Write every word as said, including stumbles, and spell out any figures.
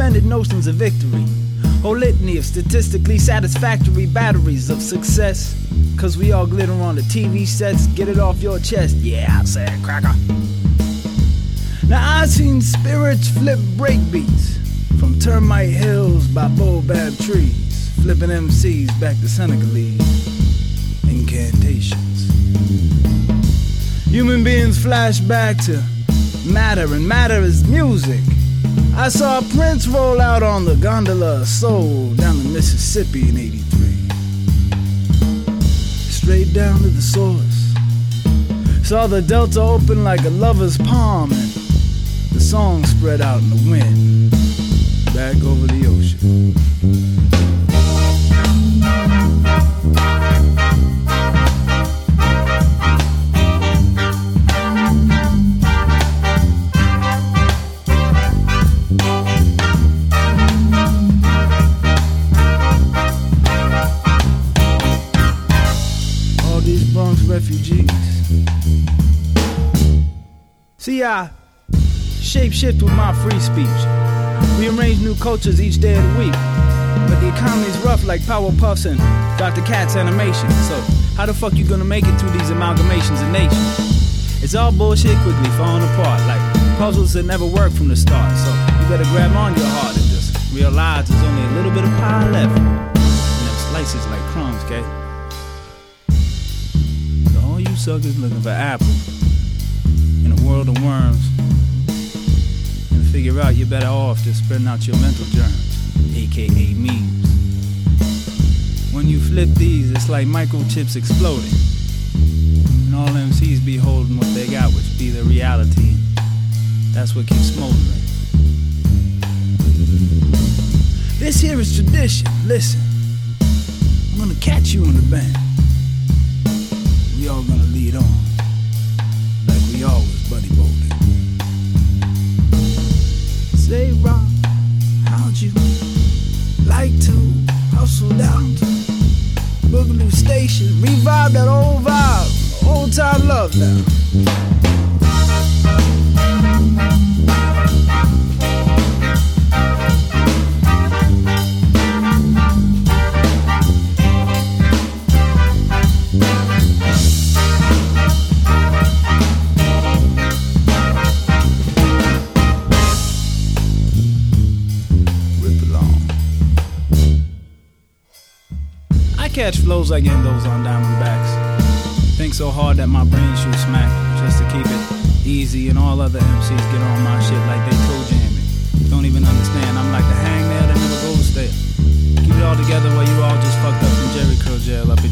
suspended notions of victory. Whole litany of statistically satisfactory batteries of success. Cause we all glitter on the T V sets, get it off your chest. Yeah, I said cracker. Now I seen spirits flip breakbeats from termite hills by baobab trees, flipping M Cs back to Senegalese incantations. Human beings flash back to matter, and matter is music. I saw Prince roll out on the gondola of soul down the Mississippi in eighty-three. Straight down to the source. Saw the delta open like a lover's palm, and the song spread out in the wind, back over the ocean. All these Bronx refugees. See, I shape-shift with my free speech. Rearrange new cultures each day of the week. But the economy's rough like Powerpuffs and Doctor Katz animation. So how the fuck you gonna make it through these amalgamations of nations? It's all bullshit quickly falling apart like puzzles that never work from the start. So you better grab on your heart and just realize there's only a little bit of pie left. And them slices like crumbs, okay? So all you suckers looking for apples in a world of worms, figure out you're better off just spreading out your mental germs, aka memes. When you flip these, it's like microchips exploding, and all M Cs be holding what they got, which be the reality. That's what keeps smoldering. This here is tradition. Listen, I'm gonna catch you in the band. We all gonna lead on, like we always buddy bowling. Say, Rob, how'd you like to hustle down to Boogaloo Station? Revive that old vibe, old time love now. Catch flows like endos on Diamondbacks. Think so hard that my brain shoots smack just to keep it easy, and all other M Cs get on my shit like they toe jamming. Don't even understand, I'm like the hangnail that never goes there. Keep it all together while you all just fucked up from Jerry Curl jail up